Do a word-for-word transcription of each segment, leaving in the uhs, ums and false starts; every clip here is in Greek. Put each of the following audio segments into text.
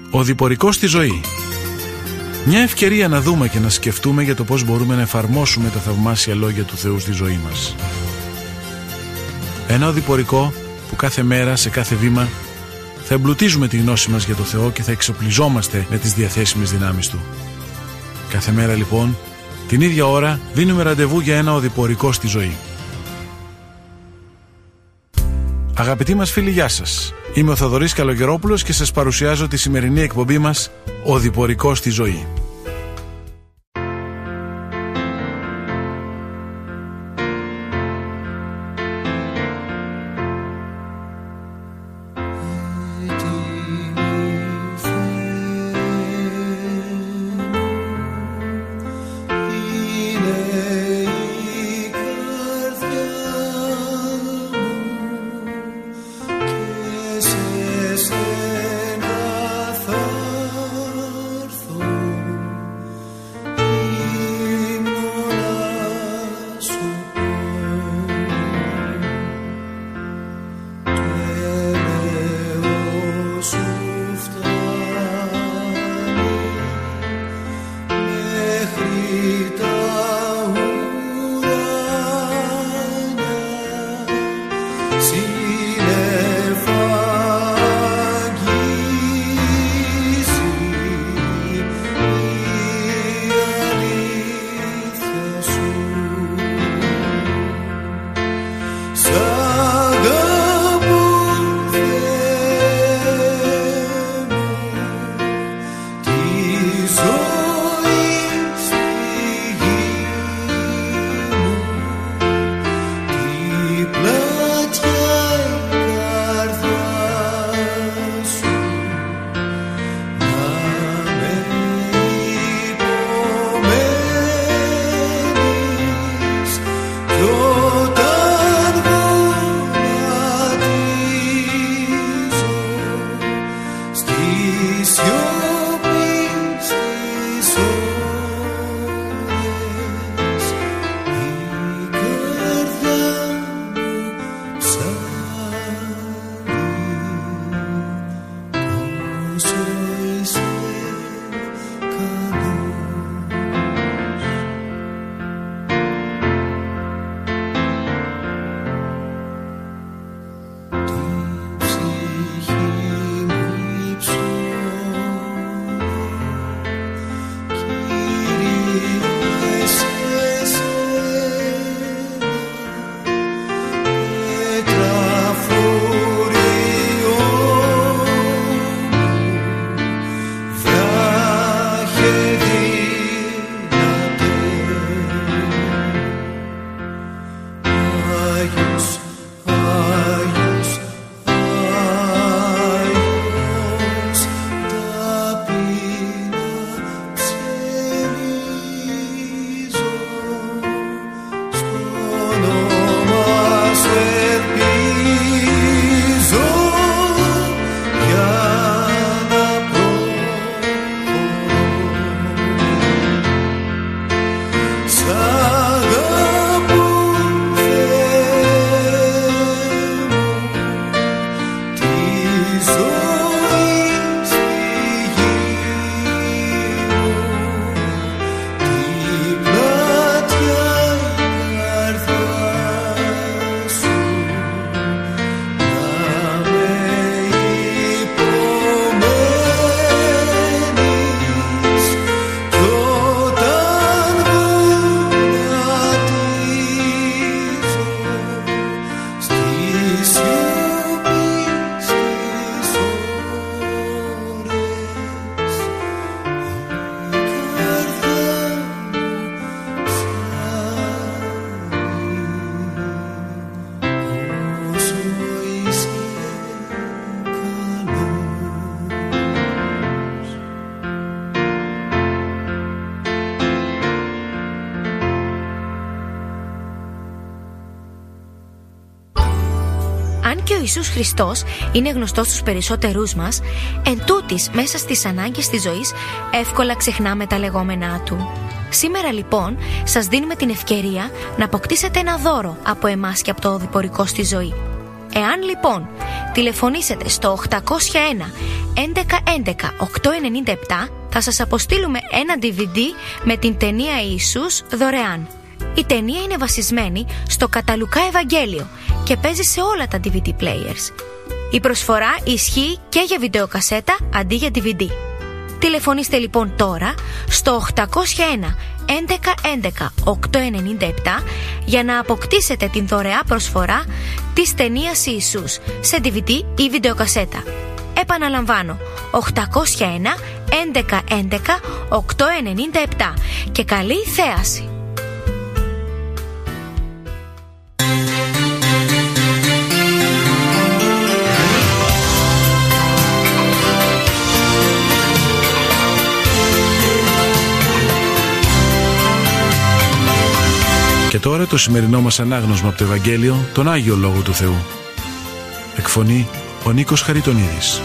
Ο διπορικός στη ζωή. Μια ευκαιρία να δούμε και να σκεφτούμε για το πώς μπορούμε να εφαρμόσουμε τα θαυμάσια λόγια του Θεού στη ζωή μας. Ένα οδηπορικό που κάθε μέρα, σε κάθε βήμα, θα εμπλουτίζουμε τη γνώση μας για το Θεό και θα εξοπλιζόμαστε με τις διαθέσιμες δυνάμεις Του. Κάθε μέρα λοιπόν, την ίδια ώρα, δίνουμε ραντεβού για ένα οδηπορικό στη ζωή. Αγαπητοί μας φίλοι, γεια σας. Είμαι ο Θοδωρής Καλογερόπουλος και σας παρουσιάζω τη σημερινή εκπομπή μας «Οδηπορικό στη ζωή». Αν και ο Ιησούς Χριστός είναι γνωστός στους περισσότερούς μας, εν τούτης μέσα στις ανάγκες της ζωής εύκολα ξεχνάμε τα λεγόμενά Του. Σήμερα λοιπόν σας δίνουμε την ευκαιρία να αποκτήσετε ένα δώρο από εμάς και από το οδηπορικό στη ζωή. Εάν λοιπόν τηλεφωνήσετε στο οκτακόσια ένα έντεκα έντεκα οκτώ ενενήντα επτά θα σας αποστείλουμε ένα ντι βι ντι με την ταινία Ιησούς δωρεάν. Η ταινία είναι βασισμένη στο κατά Λουκά Ευαγγέλιο και παίζει σε όλα τα ντι βι ντι players. Η προσφορά ισχύει και για βιντεοκασέτα αντί για ντι βι ντι. Τηλεφωνήστε λοιπόν τώρα στο οκτακόσια ένα έντεκα έντεκα οκτώ ενενήντα επτά για να αποκτήσετε την δωρεά προσφορά της ταινίας Ιησούς σε ντι βι ντι ή βιντεοκασέτα. Επαναλαμβάνω, οκτακόσια ένα έντεκα έντεκα οκτώ ενενήντα επτά και καλή θέαση. Και τώρα το σημερινό μας ανάγνωσμα από το Ευαγγέλιο, τον Άγιο Λόγο του Θεού. Εκφωνεί ο Νίκος Χαριτονίδης.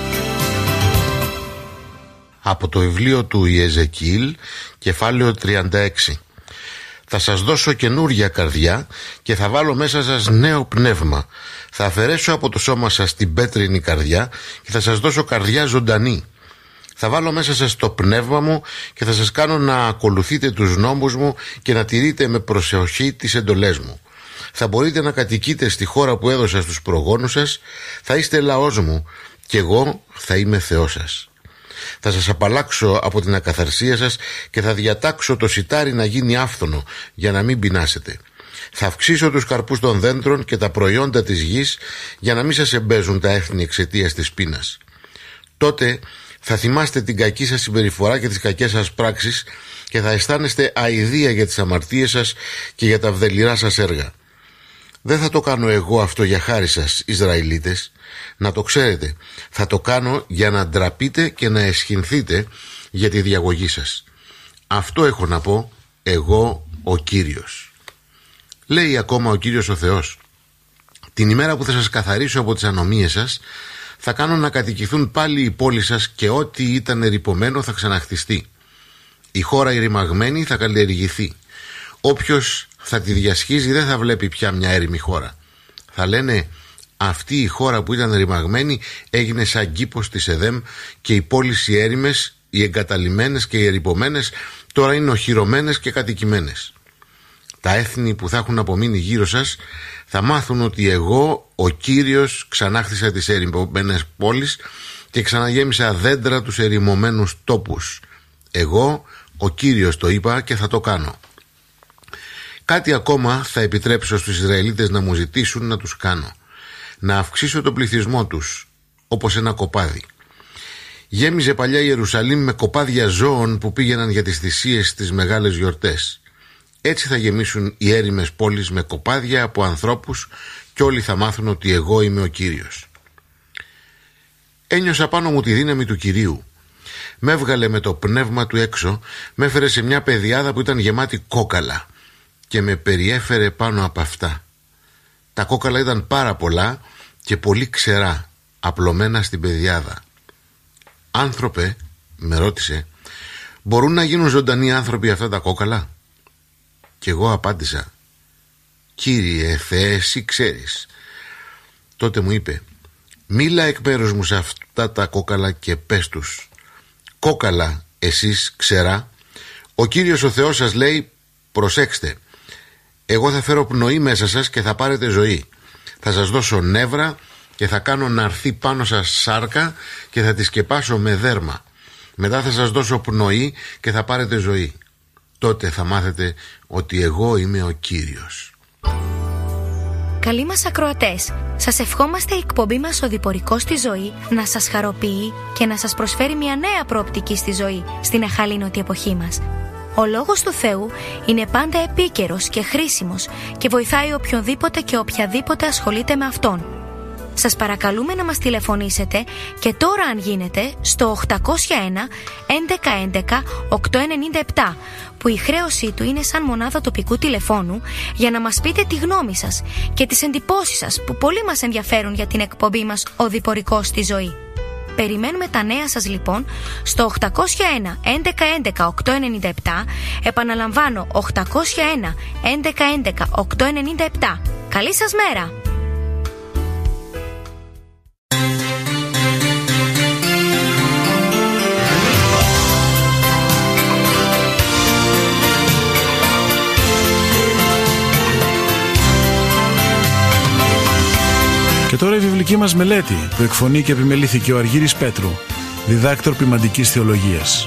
Από το βιβλίο του Ιεζεκιήλ, κεφάλαιο τριάντα έξι. Θα σας δώσω καινούρια καρδιά και θα βάλω μέσα σας νέο πνεύμα. Θα αφαιρέσω από το σώμα σας την πέτρινη καρδιά και θα σας δώσω καρδιά ζωντανή. Θα βάλω μέσα σας το πνεύμα μου και θα σας κάνω να ακολουθείτε τους νόμους μου και να τηρείτε με προσοχή τις εντολές μου. Θα μπορείτε να κατοικείτε στη χώρα που έδωσα στους προγόνους σας, θα είστε λαός μου και εγώ θα είμαι Θεός σας. Θα σας απαλλάξω από την ακαθαρσία σας και θα διατάξω το σιτάρι να γίνει άφθονο για να μην πεινάσετε. Θα αυξήσω τους καρπούς των δέντρων και τα προϊόντα της γης για να μην σας εμπέζουν τα έθνη εξαιτίας της πείνας. Τότε θα θυμάστε την κακή σας συμπεριφορά και τις κακές σας πράξεις και θα αισθάνεστε αηδία για τις αμαρτίες σας και για τα βδελιρά σας έργα. Δεν θα το κάνω εγώ αυτό για χάρη σας, Ισραηλίτες. Να το ξέρετε, θα το κάνω για να ντραπείτε και να αισχυνθείτε για τη διαγωγή σας. Αυτό έχω να πω εγώ ο Κύριος. Λέει ακόμα ο Κύριος ο Θεός: την ημέρα που θα σας καθαρίσω από τις ανομίες σας, θα κάνω να κατοικηθούν πάλι οι πόλεις σας και ό,τι ήταν ερειπωμένο θα ξαναχτιστεί. Η χώρα ερημαγμένη θα καλλιεργηθεί. Όποιος θα τη διασχίζει δεν θα βλέπει πια μια έρημη χώρα. Θα λένε: αυτή η χώρα που ήταν ερημαγμένη έγινε σαν κήπος της Εδέμ και οι πόλεις οι έρημες, οι εγκαταλειμμένες και οι ερειπωμένες τώρα είναι οχυρωμένες και κατοικημένες. Τα έθνη που θα έχουν απομείνει γύρω σας θα μάθουν ότι εγώ ο Κύριος ξανάχτισα τις ερημωμένες πόλεις και ξαναγέμισα δέντρα τους ερημωμένους τόπους. Εγώ ο Κύριος το είπα και θα το κάνω. Κάτι ακόμα θα επιτρέψω στους Ισραηλίτες να μου ζητήσουν να τους κάνω: να αυξήσω τον πληθυσμό τους όπως ένα κοπάδι. Γέμιζε παλιά η Ιερουσαλήμ με κοπάδια ζώων που πήγαιναν για τις θυσίες στις μεγάλες γιορτές. Έτσι θα γεμίσουν οι έρημες πόλεις με κοπάδια από ανθρώπους και όλοι θα μάθουν ότι εγώ είμαι ο Κύριος. Ένιωσα πάνω μου τη δύναμη του Κυρίου. Με έβγαλε με το πνεύμα του έξω, με έφερε σε μια πεδιάδα που ήταν γεμάτη κόκαλα και με περιέφερε πάνω από αυτά. Τα κόκαλα ήταν πάρα πολλά και πολύ ξερά, απλωμένα στην πεδιάδα. «Άνθρωπε», με ρώτησε, «μπορούν να γίνουν ζωντανοί άνθρωποι αυτά τα κόκαλα?» Και εγώ απάντησα: «Κύριε Θεέ, εσύ ξέρεις». Τότε μου είπε: «Μίλα εκ μέρους μου σε αυτά τα κόκαλα και πες τους: κόκαλα εσείς ξερά, ο Κύριος ο Θεός σας λέει, προσέξτε, εγώ θα φέρω πνοή μέσα σας και θα πάρετε ζωή. Θα σας δώσω νεύρα και θα κάνω να έρθει πάνω σας σάρκα και θα τη σκεπάσω με δέρμα. Μετά θα σας δώσω πνοή και θα πάρετε ζωή. Τότε θα μάθετε ότι εγώ είμαι ο Κύριος». Καλοί μας ακροατές, σας ευχόμαστε η εκπομπή μας «Ο Διπορικός στη Ζωή» να σας χαροποιεί και να σας προσφέρει μια νέα προοπτική στη ζωή στην αχαλήνωτη εποχή μας. Ο Λόγος του Θεού είναι πάντα επίκαιρος και χρήσιμος και βοηθάει οποιονδήποτε και οποιαδήποτε ασχολείται με Αυτόν. Σας παρακαλούμε να μας τηλεφωνήσετε και τώρα, αν γίνεται, στο οκτακόσια ένα έντεκα έντεκα οκτώ ενενήντα επτά, που η χρέωσή του είναι σαν μονάδα τοπικού τηλεφώνου, για να μας πείτε τη γνώμη σας και τις εντυπώσεις σας που πολύ μας ενδιαφέρουν για την εκπομπή μας «Ο Διπορικός στη Ζωή». Περιμένουμε τα νέα σας λοιπόν στο οκτακόσια ένα έντεκα έντεκα οκτώ ενενήντα επτά. Επαναλαμβάνω, οκτακόσια ένα έντεκα έντεκα οκτώ ενενήντα επτά. Καλή σας μέρα! Και τώρα η βιβλική μας μελέτη που εκφωνεί και επιμελήθηκε ο Αργύρης Πέτρου, διδάκτορ ποιμαντικής θεολογίας.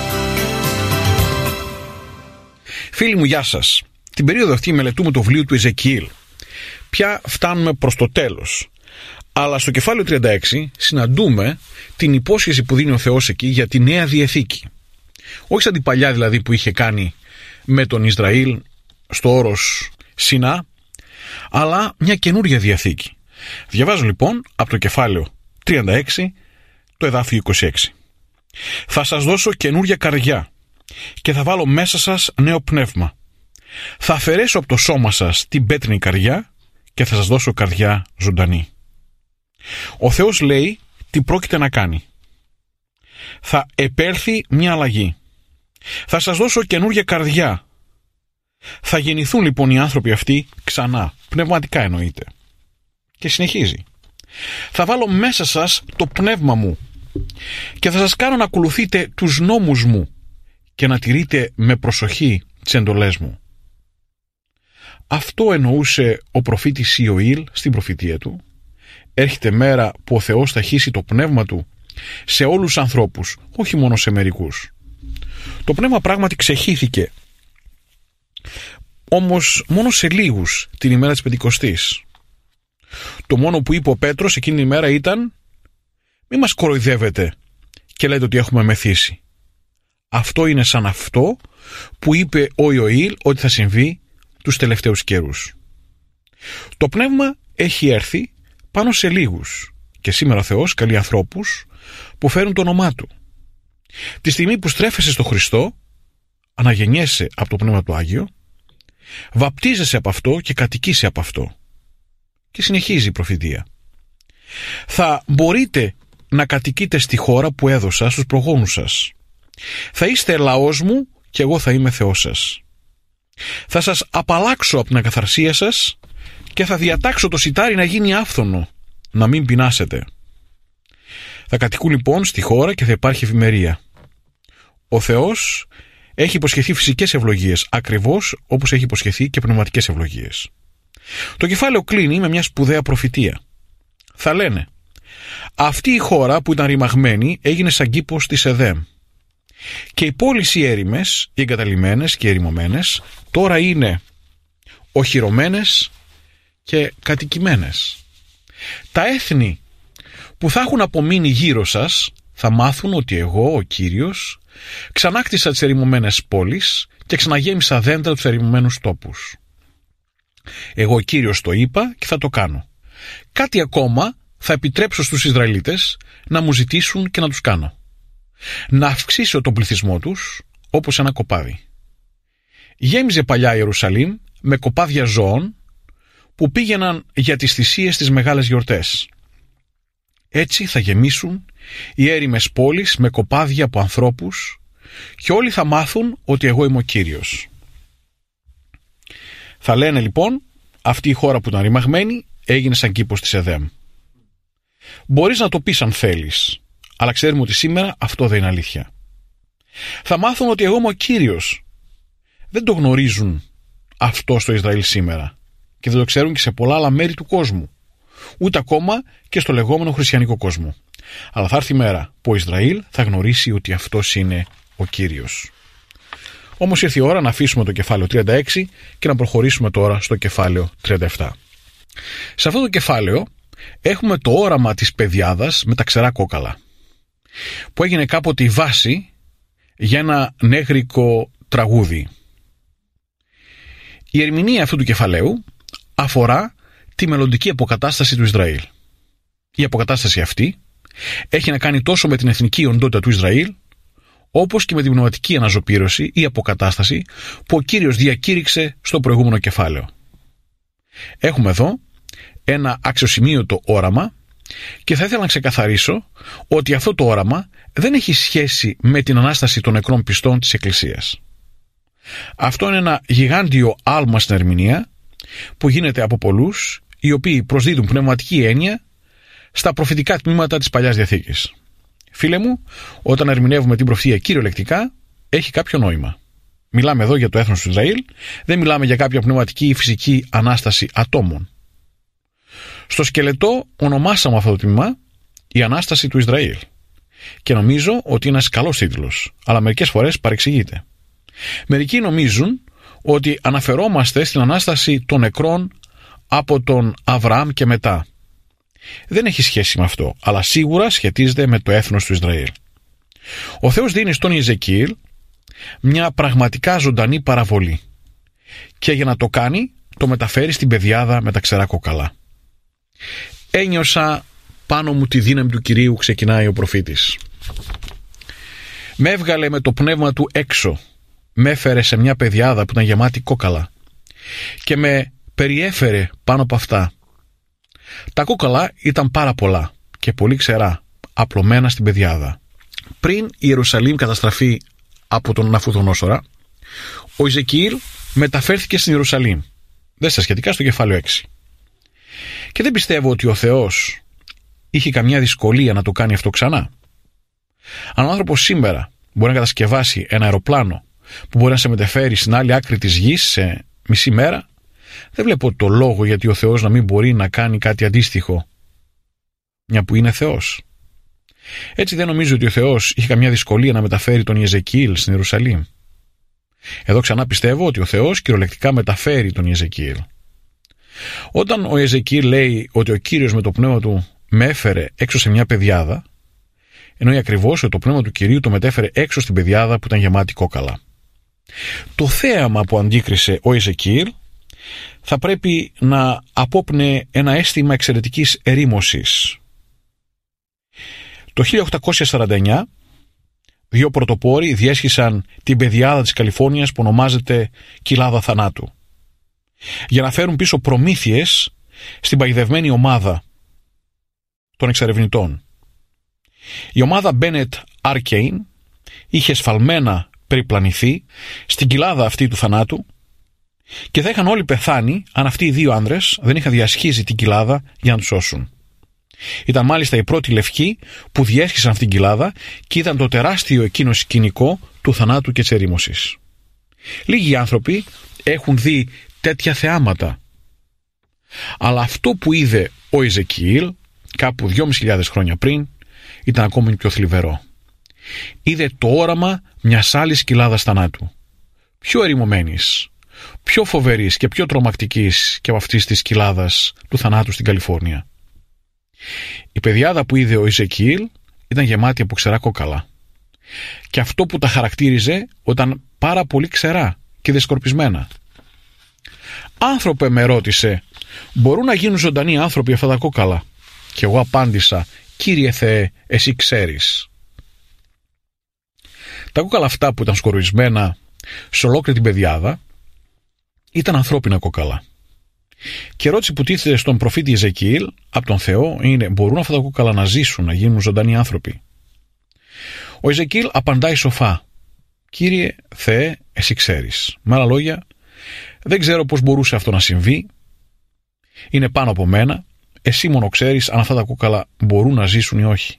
Φίλοι μου, γεια σας. Την περίοδο αυτή μελετούμε το βιβλίο του Εζεκιήλ. Πια φτάνουμε προς το τέλος. Αλλά στο κεφάλαιο τριάντα έξι συναντούμε την υπόσχεση που δίνει ο Θεός εκεί για τη Νέα Διαθήκη. Όχι σαν την παλιά δηλαδή που είχε κάνει με τον Ισραήλ στο όρος Σινά, αλλά μια καινούρια Διαθήκη. Διαβάζω λοιπόν από το κεφάλαιο τριάντα έξι το εδάφιο είκοσι έξι. «Θα σας δώσω καινούρια καρδιά και θα βάλω μέσα σας νέο πνεύμα. Θα αφαιρέσω από το σώμα σας την πέτρινη καρδιά και θα σας δώσω καρδιά ζωντανή». Ο Θεός λέει τι πρόκειται να κάνει. Θα επέλθει μια αλλαγή. Θα σας δώσω καινούρια καρδιά. Θα γεννηθούν λοιπόν οι άνθρωποι αυτοί ξανά, πνευματικά εννοείται. Και συνεχίζει. «Θα βάλω μέσα σας το πνεύμα μου και θα σας κάνω να ακολουθείτε τους νόμους μου και να τηρείτε με προσοχή τις εντολές μου». Αυτό εννοούσε ο προφήτης Ιωήλ στην προφητεία του. Έρχεται μέρα που ο Θεός θα χύσει το πνεύμα του σε όλους τους ανθρώπους, όχι μόνο σε μερικούς. Το πνεύμα πράγματι ξεχύθηκε, όμως μόνο σε λίγους την ημέρα της Πεντηκοστής. Το μόνο που είπε ο Πέτρος εκείνη την ημέρα ήταν «Μη μας κοροϊδεύετε και λέτε ότι έχουμε μεθύσει». Αυτό είναι σαν αυτό που είπε ο Ιωήλ ότι θα συμβεί τους τελευταίους καιρούς. Το πνεύμα έχει έρθει πάνω σε λίγους και σήμερα ο Θεός καλεί ανθρώπους που φέρουν το όνομά Του. Τη στιγμή που στρέφεσαι στο Χριστό, αναγεννιέσαι από το Πνεύμα του Άγιο, βαπτίζεσαι από αυτό και κατοικείσαι από αυτό. Και συνεχίζει η προφητεία. Θα μπορείτε να κατοικείτε στη χώρα που έδωσα στους προγόνους σας. Θα είστε λαός μου και εγώ θα είμαι Θεός σας. Θα σας απαλλάξω από την ακαθαρσία σας και θα διατάξω το σιτάρι να γίνει άφθονο, να μην πεινάσετε. Θα κατοικούν λοιπόν στη χώρα και θα υπάρχει ευημερία. Ο Θεός έχει υποσχεθεί φυσικές ευλογίες, ακριβώς όπως έχει υποσχεθεί και πνευματικές ευλογίες. Το κεφάλαιο κλείνει με μια σπουδαία προφητεία. Θα λένε, αυτή η χώρα που ήταν ρημαγμένη έγινε σαν κήπος της Εδέμ. Και οι πόλεις οι έρημες, οι εγκαταλειμμένες και οι ερημωμένες, τώρα είναι οχυρωμένες και κατοικημένες. Τα έθνη που θα έχουν απομείνει γύρω σας θα μάθουν ότι εγώ, ο Κύριος, ξανάκτησα τις ερημωμένες πόλεις και ξαναγέμισα δέντρα τους ερημωμένους τόπους. Εγώ ο Κύριος το είπα και θα το κάνω. Κάτι ακόμα θα επιτρέψω στους Ισραηλίτες να μου ζητήσουν και να τους κάνω. Να αυξήσω τον πληθυσμό τους όπως ένα κοπάδι. Γέμιζε παλιά Ιερουσαλήμ με κοπάδια ζώων που πήγαιναν για τις θυσίες στις μεγάλες γιορτές. Έτσι θα γεμίσουν οι έρημες πόλεις με κοπάδια από ανθρώπους και όλοι θα μάθουν ότι εγώ είμαι ο Κύριος. Θα λένε λοιπόν, αυτή η χώρα που ήταν ρημαγμένη έγινε σαν κήπος της Εδέμ. Μπορείς να το πεις αν θέλεις, αλλά ξέρουμε ότι σήμερα αυτό δεν είναι αλήθεια. Θα μάθουν ότι εγώ είμαι ο Κύριος. Δεν το γνωρίζουν αυτό στο Ισραήλ σήμερα και δεν το ξέρουν και σε πολλά άλλα μέρη του κόσμου, ούτε ακόμα και στο λεγόμενο χριστιανικό κόσμο. Αλλά θα έρθει η μέρα που ο Ισραήλ θα γνωρίσει ότι αυτός είναι ο Κύριος. Όμως ήρθε η ώρα να αφήσουμε το κεφάλαιο τριάντα έξι και να προχωρήσουμε τώρα στο κεφάλαιο τριάντα επτά. Σε αυτό το κεφάλαιο έχουμε το όραμα της πεδιάδας με τα ξερά κόκαλα, που έγινε κάποτε η βάση για ένα νέγρικο τραγούδι. Η ερμηνεία αυτού του κεφαλαίου αφορά τη μελλοντική αποκατάσταση του Ισραήλ. Η αποκατάσταση αυτή έχει να κάνει τόσο με την εθνική οντότητα του Ισραήλ, όπως και με την πνευματική αναζωπήρωση ή αποκατάσταση που ο Κύριος διακήρυξε στο προηγούμενο κεφάλαιο. Έχουμε εδώ ένα αξιοσημείωτο όραμα και θα ήθελα να ξεκαθαρίσω ότι αυτό το όραμα δεν έχει σχέση με την Ανάσταση των νεκρών πιστών της Εκκλησίας. Αυτό είναι ένα γιγάντιο άλμα στην ερμηνεία που γίνεται από πολλούς οι οποίοι προσδίδουν πνευματική έννοια στα προφητικά τμήματα της Παλιάς Διαθήκης. Φίλε μου, όταν ερμηνεύουμε την προφητεία κυριολεκτικά, έχει κάποιο νόημα. Μιλάμε εδώ για το έθνος του Ισραήλ, δεν μιλάμε για κάποια πνευματική ή φυσική ανάσταση ατόμων. Στο σκελετό ονομάσαμε αυτό το τμήμα η Ανάσταση του Ισραήλ και νομίζω ότι είναι ένας καλός τίτλος, αλλά μερικές φορές παρεξηγείται. Μερικοί νομίζουν ότι αναφερόμαστε στην Ανάσταση των νεκρών από τον Αβραάμ και μετά. Δεν έχει σχέση με αυτό, αλλά σίγουρα σχετίζεται με το έθνος του Ισραήλ. Ο Θεός δίνει στον Ιεζεκίηλ μια πραγματικά ζωντανή παραβολή και για να το κάνει το μεταφέρει στην πεδιάδα με τα ξερά κόκαλα. Ένιωσα πάνω μου τη δύναμη του Κυρίου, ξεκινάει ο προφήτης. Με έβγαλε με το πνεύμα του έξω, με έφερε σε μια πεδιάδα που ήταν γεμάτη κόκαλα και με περιέφερε πάνω από αυτά. Τα κόκαλα ήταν πάρα πολλά και πολύ ξερά, απλωμένα στην πεδιάδα. Πριν η Ιερουσαλήμ καταστραφεί από τον Ναβουχοδονόσορα, ο Ιεζεκίηλ μεταφέρθηκε στην Ιερουσαλήμ. Δες τα σχετικά στο κεφάλαιο έξι. Και δεν πιστεύω ότι ο Θεός είχε καμιά δυσκολία να το κάνει αυτό ξανά. Αν ο άνθρωπος σήμερα μπορεί να κατασκευάσει ένα αεροπλάνο που μπορεί να σε μεταφέρει στην άλλη άκρη της γης σε μισή μέρα, δεν βλέπω το λόγο γιατί ο Θεός να μην μπορεί να κάνει κάτι αντίστοιχο, μια που είναι Θεός. Έτσι δεν νομίζω ότι ο Θεός είχε καμιά δυσκολία να μεταφέρει τον Ιεζεκίηλ στην Ιερουσαλήμ. Εδώ ξανά πιστεύω ότι ο Θεός κυριολεκτικά μεταφέρει τον Ιεζεκίηλ. Όταν ο Ιεζεκίηλ λέει ότι ο Κύριος με το πνεύμα του με έφερε έξω σε μια πεδιάδα, εννοεί ακριβώς ότι το πνεύμα του Κυρίου το μετέφερε έξω στην πεδιάδα που ήταν γεμάτη κόκαλα. Το θέαμα που αντίκρισε ο Ιεζεκίηλ θα πρέπει να απόπνε ένα αίσθημα εξαιρετικής ερήμωσης. Το χίλια οκτακόσια σαράντα εννιά δύο πρωτοπόροι διέσχισαν την πεδιάδα της Καλιφόρνιας που ονομάζεται Κοιλάδα Θανάτου για να φέρουν πίσω προμήθειες στην παγιδευμένη ομάδα των εξερευνητών. Η ομάδα Bennett Arcane είχε σφαλμένα περιπλανηθεί στην κοιλάδα αυτή του θανάτου και θα είχαν όλοι πεθάνει αν αυτοί οι δύο άνδρες δεν είχαν διασχίσει την κοιλάδα για να τους σώσουν. Ήταν μάλιστα οι πρώτοι λευκοί που διέσχισαν αυτήν την κοιλάδα και ήταν το τεράστιο εκείνο σκηνικό του θανάτου και της ερήμωσης. Λίγοι άνθρωποι έχουν δει τέτοια θεάματα. Αλλά αυτό που είδε ο Ιεζεκίηλ κάπου δυόμισι χιλιάδες χρόνια πριν ήταν ακόμη πιο θλιβερό. Είδε το όραμα μιας άλλης κοιλάδας θανάτου, πιο ερημωμένης, πιο φοβερής και πιο τρομακτικής και από αυτής της κοιλάδας του θανάτου στην Καλιφόρνια. Η πεδιάδα που είδε ο Ιεζεκίηλ ήταν γεμάτη από ξερά κόκαλα και αυτό που τα χαρακτήριζε ήταν πάρα πολύ ξερά και δεσκορπισμένα. «Άνθρωπε», με ρώτησε, «μπορούν να γίνουν ζωντανοί άνθρωποι αυτά τα κόκαλα?» Και εγώ απάντησα, «Κύριε Θεέ, εσύ ξέρεις». Τα κόκαλα αυτά που ήταν σκορπισμένα σε ολόκληρη την πεδιάδα ήταν ανθρώπινα κόκαλα. Και η ερώτηση που τίθεται στον προφήτη Ιεζεκίηλ από τον Θεό είναι: μπορούν αυτά τα κόκαλα να ζήσουν, να γίνουν ζωντανοί άνθρωποι? Ο Ιεζεκίηλ απαντάει σοφά: «Κύριε Θεέ, εσύ ξέρεις». Με άλλα λόγια, δεν ξέρω πώς μπορούσε αυτό να συμβεί. Είναι πάνω από μένα. Εσύ μόνο ξέρεις αν αυτά τα κόκαλα μπορούν να ζήσουν ή όχι.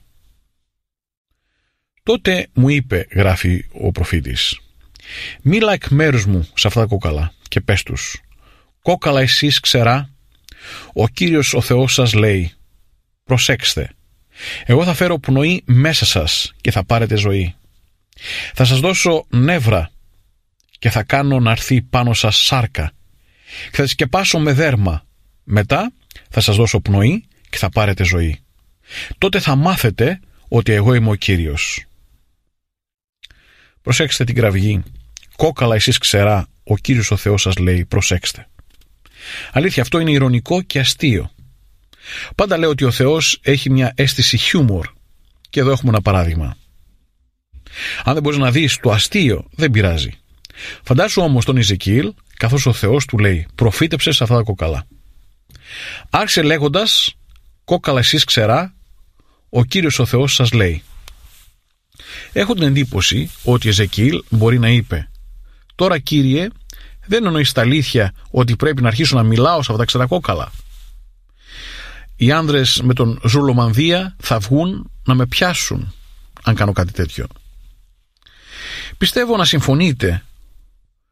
Τότε μου είπε, γράφει ο προφήτης, «Μίλα εκ μέρους μου σε αυτά τα κόκαλα και πες τους: κόκαλα εσείς ξερά, ο Κύριος ο Θεός σας λέει, προσέξτε, εγώ θα φέρω πνοή μέσα σας και θα πάρετε ζωή. Θα σας δώσω νεύρα και θα κάνω να έρθει πάνω σας σάρκα και θα τη σκεπάσω με δέρμα. Μετά θα σας δώσω πνοή και θα πάρετε ζωή. Τότε θα μάθετε ότι εγώ είμαι ο Κύριος». Προσέξτε την κραυγή. Κόκαλα εσείς ξερά, ο Κύριος ο Θεός σας λέει, προσέξτε. Αλήθεια, αυτό είναι ειρωνικό και αστείο. Πάντα λέω ότι ο Θεός έχει μια αίσθηση χιούμορ και εδώ έχουμε ένα παράδειγμα. Αν δεν μπορείς να δεις το αστείο, δεν πειράζει. Φαντάσου όμως τον Ιεζεκίηλ, καθώς ο Θεός του λέει, προφήτεψε σε αυτά τα κόκαλα. Άρχισε λέγοντας, κόκαλα εσείς ξερά, ο Κύριος ο Θεός σας λέει. Έχω την εντύπωση ότι Ιεζεκίηλ μπορεί να είπε, τώρα Κύριε, δεν εννοείς τα αλήθεια ότι πρέπει να αρχίσω να μιλάω σε αυτά τα ξερά κόκαλα? Οι άνδρες με τον Ζουλομανδία θα βγουν να με πιάσουν αν κάνω κάτι τέτοιο. Πιστεύω να συμφωνείτε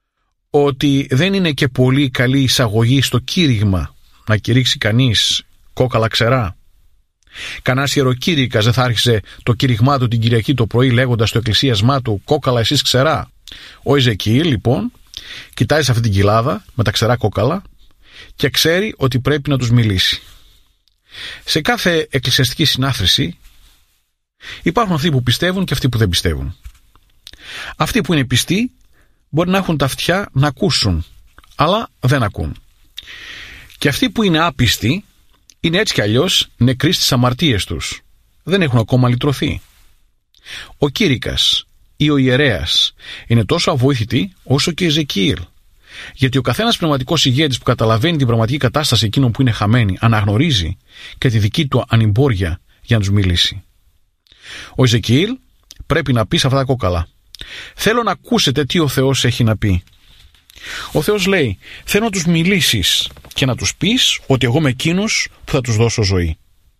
ότι δεν είναι και πολύ καλή εισαγωγή στο κήρυγμα να κηρύξει κανείς κόκαλα ξερά? Κανένας ιεροκήρυκας δεν θα άρχισε το κήρυγμά του την Κυριακή το πρωί λέγοντας στο εκκλησίασμά του «Κόκαλα εσείς ξερά»? Ο Εζεκιήλ λοιπόν κοιτάει σε αυτή την κοιλάδα με τα ξερά κόκαλα και ξέρει ότι πρέπει να τους μιλήσει. Σε κάθε εκκλησιαστική συνάθρηση υπάρχουν αυτοί που πιστεύουν και αυτοί που δεν πιστεύουν. Αυτοί που είναι πιστοί μπορεί να έχουν τα αυτιά να ακούσουν, αλλά δεν ακούν. Και αυτοί που είναι άπιστοι είναι έτσι κι αλλιώς νεκροί στις αμαρτίες τους. Δεν έχουν ακόμα λυτρωθεί. Ο κήρυκας ή ο ιερέας είναι τόσο αβοήθητοι όσο και η Εζεκιήλ. Γιατί ο καθένας πνευματικός ηγέτης που καταλαβαίνει την πραγματική κατάσταση εκείνων που είναι χαμένοι αναγνωρίζει και τη δική του ανημπόρια για να τους μιλήσει. Ο Εζεκιήλ πρέπει να πει σε αυτά τα κόκαλα: θέλω να ακούσετε τι ο Θεός έχει να πει. Ο Θεός λέει: θέλω να τους μιλήσεις και να τους πεις ότι εγώ είμαι εκείνος που θα τους δώσω ζωή.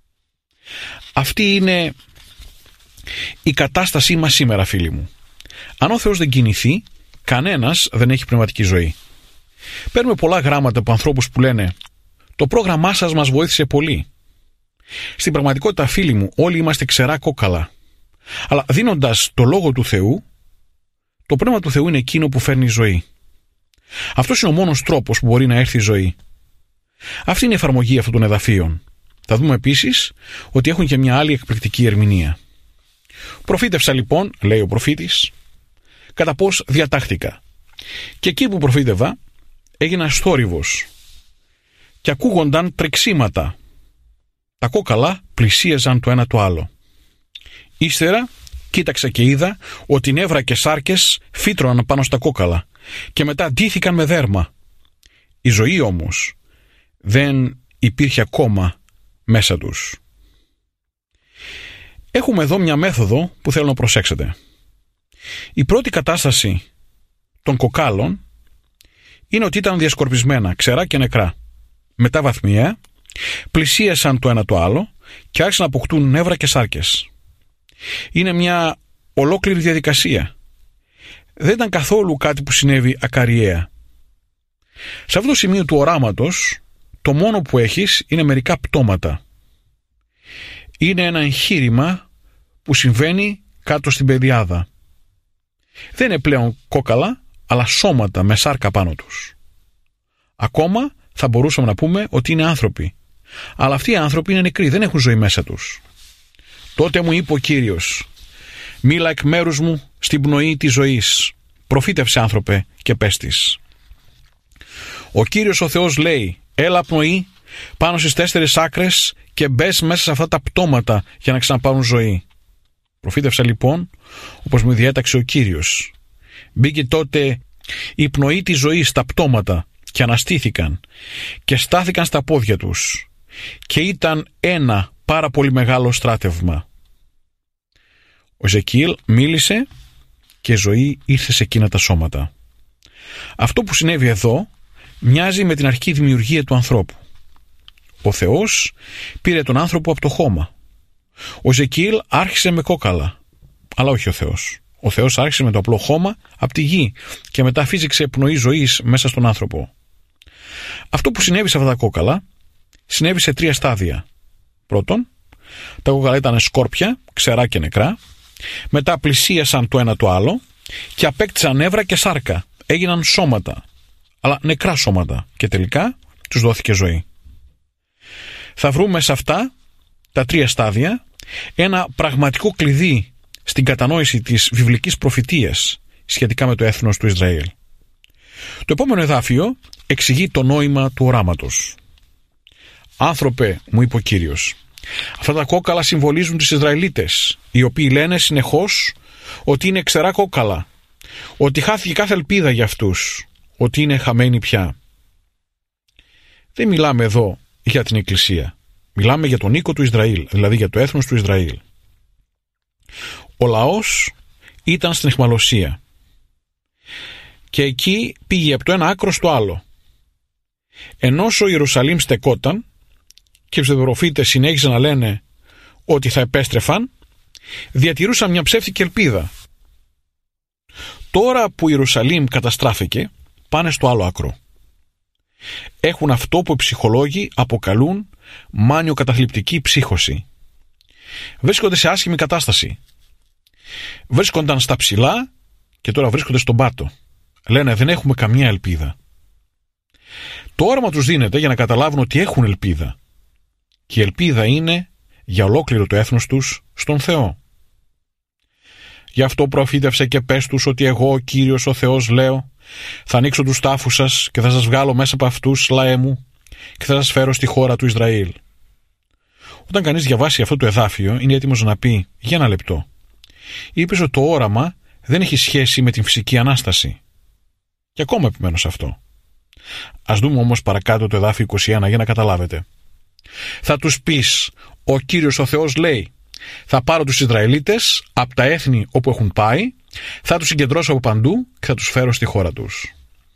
Αυτή είναι η κατάστασή μας σήμερα, φίλοι μου. Αν ο Θεός δεν κινηθεί, κανένας δεν έχει πνευματική ζωή. Παίρνουμε πολλά γράμματα από ανθρώπους που λένε: το πρόγραμμά σας μας βοήθησε πολύ. Στην πραγματικότητα, φίλοι μου, όλοι είμαστε ξερά κόκαλα. Αλλά δίνοντας το λόγο του Θεού, το πνεύμα του Θεού είναι εκείνο που φέρνει ζωή. Αυτός είναι ο μόνος τρόπος που μπορεί να έρθει η ζωή. Αυτή είναι η εφαρμογή αυτών των εδαφίων. Θα δούμε επίσης ότι έχουν και μια άλλη εκπληκτική ερμηνεία. Προφήτευσα λοιπόν, λέει ο προφήτης, κατά πώς διατάχθηκα. Και εκεί που προφήτευα έγινα θόρυβος και ακούγονταν τρεξίματα. Τα κόκαλα πλησίαζαν το ένα το άλλο. Ύστερα κοίταξα και είδα ότι νεύρα και σάρκες φύτρωναν πάνω στα κόκαλα και μετά αντίθηκαν με δέρμα. Η ζωή όμως δεν υπήρχε ακόμα μέσα τους. Έχουμε εδώ μια μέθοδο που θέλω να προσέξετε. Η πρώτη κατάσταση των κοκάλων είναι ότι ήταν διασκορπισμένα, ξερά και νεκρά. Μετά βαθμιαία πλησίασαν το ένα το άλλο και άρχισαν να αποκτούν νεύρα και σάρκες. Είναι μια ολόκληρη διαδικασία. Δεν ήταν καθόλου κάτι που συνέβη ακαριέα. Σε αυτό το σημείο του οράματος, το μόνο που έχεις είναι μερικά πτώματα. Είναι ένα εγχείρημα που συμβαίνει κάτω στην πεδιάδα. Δεν είναι πλέον κόκαλα, αλλά σώματα με σάρκα πάνω τους. Ακόμα θα μπορούσαμε να πούμε ότι είναι άνθρωποι. Αλλά αυτοί οι άνθρωποι είναι νεκροί, δεν έχουν ζωή μέσα τους. Τότε μου είπε ο Κύριος: μίλα εκ μέρους μου στην πνοή της ζωής. Προφήτευσε, άνθρωπε, και πες της. Ο Κύριος ο Θεός λέει: έλα πνοή πάνω στις τέσσερις άκρες και μπες μέσα σε αυτά τα πτώματα για να ξαναπάρουν ζωή. Προφήτευσα λοιπόν όπως μου διέταξε ο Κύριος. Μπήκε τότε η πνοή της ζωής στα πτώματα και αναστήθηκαν και στάθηκαν στα πόδια τους και ήταν ένα πάρα πολύ μεγάλο στράτευμα. Ο Εζεκιήλ μίλησε και ζωή ήρθε σε εκείνα τα σώματα. Αυτό που συνέβη εδώ μοιάζει με την αρχική δημιουργία του ανθρώπου. Ο Θεός πήρε τον άνθρωπο από το χώμα. Ο Εζεκιήλ άρχισε με κόκαλα, αλλά όχι ο Θεός. Ο Θεός άρχισε με το απλό χώμα από τη γη και μετά φύσηξε πνοή ζωής μέσα στον άνθρωπο. Αυτό που συνέβη σε αυτά τα κόκαλα συνέβη σε τρία στάδια. Πρώτον, τα κόκαλα ήταν σκόρπια, ξερά και νεκρά. Μετά πλησίασαν το ένα το άλλο και απέκτησαν νεύρα και σάρκα. Έγιναν σώματα, αλλά νεκρά σώματα, και τελικά τους δόθηκε ζωή. Θα βρούμε σε αυτά τα τρία στάδια ένα πραγματικό κλειδί στην κατανόηση της βιβλικής προφητείας σχετικά με το έθνος του Ισραήλ. Το επόμενο εδάφιο εξηγεί το νόημα του οράματος. «Άνθρωπε», μου είπε ο Κύριος, αυτά τα κόκαλα συμβολίζουν τους Ισραηλίτες, οι οποίοι λένε συνεχώς ότι είναι ξερά κόκαλα, ότι χάθηκε κάθε ελπίδα για αυτούς, ότι είναι χαμένοι πια. Δεν μιλάμε εδώ για την Εκκλησία. Μιλάμε για τον οίκο του Ισραήλ, δηλαδή για το έθνος του Ισραήλ. Ο λαός ήταν στην αιχμαλωσία και εκεί πήγε από το ένα άκρο στο άλλο. Ενώ ο Ιερουσαλήμ στεκόταν και οι ψευδοπροφήτες συνέχισαν να λένε ότι θα επέστρεφαν, διατηρούσαν μια ψεύτικη ελπίδα. Τώρα που η Ιερουσαλήμ καταστράφηκε, πάνε στο άλλο άκρο. Έχουν αυτό που οι ψυχολόγοι αποκαλούν μάνιο-καταθλιπτική ψύχωση. Βρίσκονται σε άσχημη κατάσταση. Βρίσκονταν στα ψηλά και τώρα βρίσκονται στον πάτο. Λένε δεν έχουμε καμία ελπίδα. Το όραμα τους δίνεται για να καταλάβουν ότι έχουν ελπίδα. Και η ελπίδα είναι για ολόκληρο το έθνος τους στον Θεό. Γι' αυτό προφήτευσε και πες τους ότι εγώ ο Κύριος ο Θεός λέω, θα ανοίξω τους τάφους σας και θα σας βγάλω μέσα από αυτούς, λαέ μου, και θα σας φέρω στη χώρα του Ισραήλ. Όταν κανείς διαβάσει αυτό το εδάφιο, είναι έτοιμος να πει, για ένα λεπτό. Είπες ότι το όραμα δεν έχει σχέση με την φυσική Ανάσταση. Και ακόμα επιμένω σε αυτό. Ας δούμε όμως παρακάτω το εδάφιο είκοσι ένα για να καταλάβετε. Θα τους πεις, ο Κύριος ο Θεός λέει, θα πάρω τους Ισραηλίτες από τα έθνη όπου έχουν πάει, θα τους συγκεντρώσω από παντού και θα τους φέρω στη χώρα τους.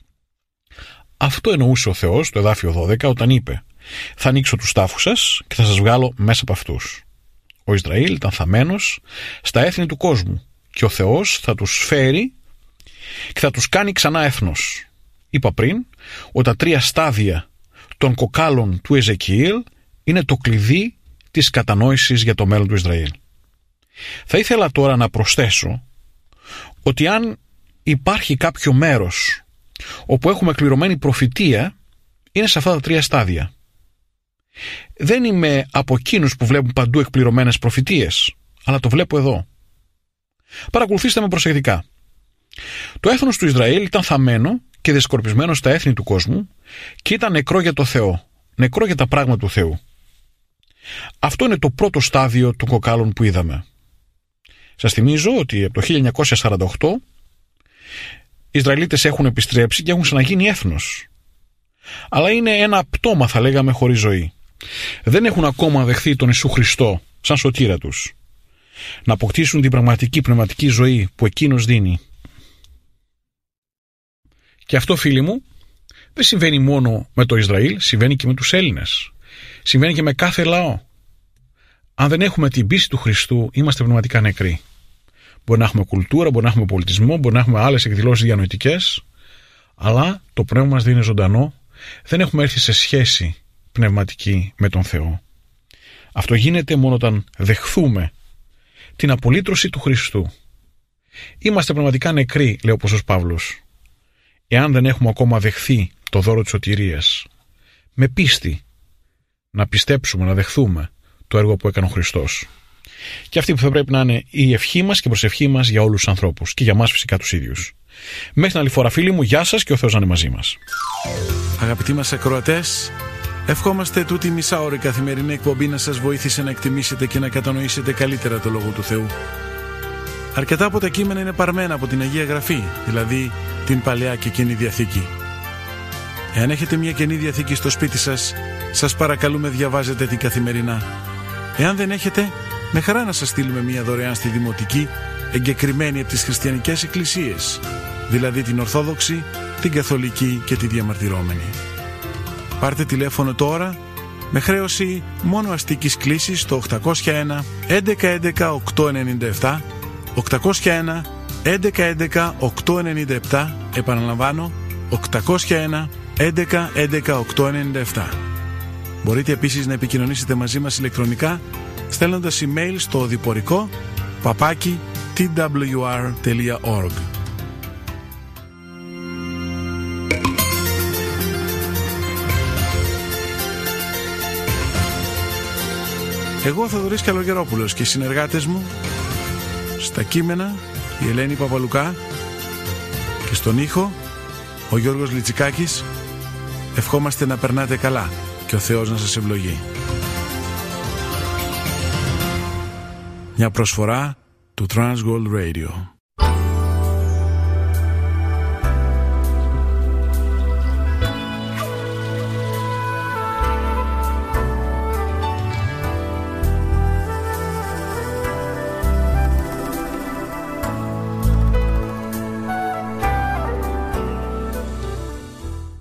Αυτό εννοούσε ο Θεός το εδάφιο δώδεκα όταν είπε, θα ανοίξω τους τάφους σας και θα σας βγάλω μέσα από αυτούς. Ο Ισραήλ ήταν θαμμένος στα έθνη του κόσμου και ο Θεός θα τους φέρει και θα τους κάνει ξανά έθνος. Είπα πριν ότι τα τρία στάδια των κοκάλων του Εζεκιήλ είναι το κλειδί της κατανόησης για το μέλλον του Ισραήλ. Θα ήθελα τώρα να προσθέσω ότι αν υπάρχει κάποιο μέρος όπου έχουμε κληρωμένη προφητεία, είναι σε αυτά τα τρία στάδια. Δεν είμαι από εκείνους που βλέπουν παντού εκπληρωμένες προφητείες, αλλά το βλέπω εδώ. Παρακολουθήστε με προσεκτικά. Το έθνος του Ισραήλ ήταν θαμμένο και διασκορπισμένο στα έθνη του κόσμου και ήταν νεκρό για το Θεό, νεκρό για τα πράγματα του Θεού. Αυτό είναι το πρώτο στάδιο των κοκάλων που είδαμε. Σας θυμίζω ότι από το χίλια εννιακόσια σαράντα οκτώ οι Ισραηλίτες έχουν επιστρέψει και έχουν ξαναγίνει έθνος. Αλλά είναι ένα πτώμα, θα λέγαμε, χωρίς ζωή. Δεν έχουν ακόμα δεχθεί τον Ιησού Χριστό σαν σωτήρα τους. Να αποκτήσουν την πραγματική πνευματική ζωή που εκείνος δίνει. Και αυτό, φίλοι μου, δεν συμβαίνει μόνο με το Ισραήλ, συμβαίνει και με τους Έλληνες. Συμβαίνει και με κάθε λαό. Αν δεν έχουμε την πίστη του Χριστού, είμαστε πνευματικά νεκροί. Μπορεί να έχουμε κουλτούρα, μπορεί να έχουμε πολιτισμό, μπορεί να έχουμε άλλες εκδηλώσεις διανοητικές, αλλά το πνεύμα μας δεν είναι ζωντανό, δεν έχουμε έρθει σε σχέση πνευματική με τον Θεό. Αυτό γίνεται μόνο όταν δεχθούμε την απολύτρωση του Χριστού. Είμαστε πνευματικά νεκροί, λέει ο Απόστολος Παύλος, εάν δεν έχουμε ακόμα δεχθεί το δώρο της σωτηρίας. Με πίστη να πιστέψουμε, να δεχθούμε το έργο που έκανε ο Χριστός. Και αυτή που θα πρέπει να είναι η ευχή μας και η προσευχή μας για όλους τους ανθρώπους και για μας φυσικά τους ίδιους. Μέχρι την άλλη φορά, φίλοι μου, γεια σας και ο Θεός να είναι μαζί μας. Αγαπητοί μας ακροατές, ευχόμαστε τούτη μισάωρη καθημερινή εκπομπή να σας βοήθησε να εκτιμήσετε και να κατανοήσετε καλύτερα το Λόγο του Θεού. Αρκετά από τα κείμενα είναι παρμένα από την Αγία Γραφή, δηλαδή την Παλαιά και Καινή Διαθήκη. Εάν έχετε μια Καινή Διαθήκη στο σπίτι σας, σας παρακαλούμε διαβάζετε την καθημερινά. Εάν δεν έχετε, με χαρά να σας στείλουμε μια δωρεάν στη Δημοτική, εγκεκριμένη από τις χριστιανικές εκκλησίες, δηλαδή την Ορθόδοξη, την Καθολική και τη Διαμαρτυρόμενη. Πάρτε τηλέφωνο τώρα με χρέωση μόνο αστικής κλήσης στο οκτακόσια ένα έντεκα έντεκα οκτακόσια ενενήντα επτά, οκτακόσια ένα έντεκα έντεκα οκτακόσια ενενήντα επτά, επαναλαμβάνω οκτακόσια ένα έντεκα έντεκα οκτακόσια ενενήντα επτά. Μπορείτε επίσης να επικοινωνήσετε μαζί μας ηλεκτρονικά στέλνοντας email στο οδηπορικό παπάκι τι ντάμπλιου αρ τελεία org. Εγώ, Θοδωρής Καλογερόπουλος, και οι συνεργάτες μου στα κείμενα η Ελένη Παπαλουκά και στον ήχο ο Γιώργος Λιτσικάκης, ευχόμαστε να περνάτε καλά και ο Θεός να σας ευλογεί. Μια προσφορά του Transworld Radio.